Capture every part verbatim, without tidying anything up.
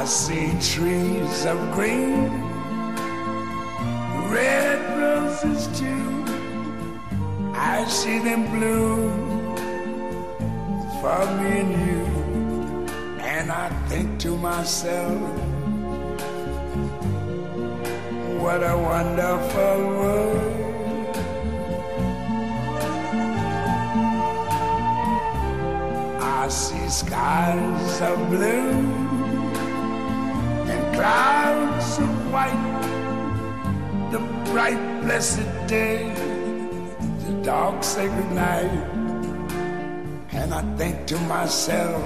see trees of green, red roses too. I see them bloom for me and you. And I think to myself, what a wonderful world. I see skies of blue and clouds of white, the bright blessed day, the dark sacred night. And I think to myself,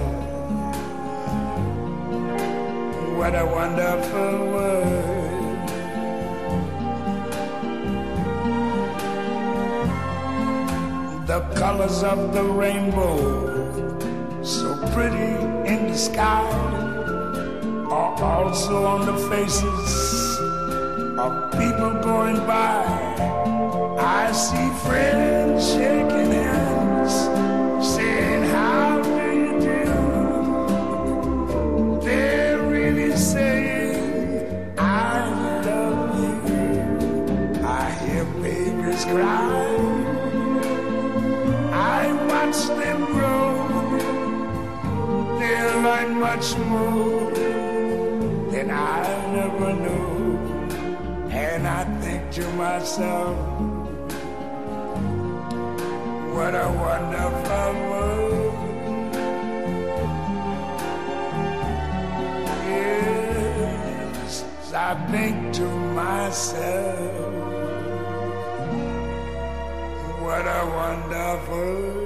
what a wonderful world. The colors of the rainbow, so pretty in the sky, are also on the faces of people going by. I see friends shaking hands, saying, how do you do? They're really saying, I love you. I hear babies cry, I watch them grow. They'll learn much more than I never knew. And I think to myself, what a wonderful world. Yes, I think to myself, what a wonderful world.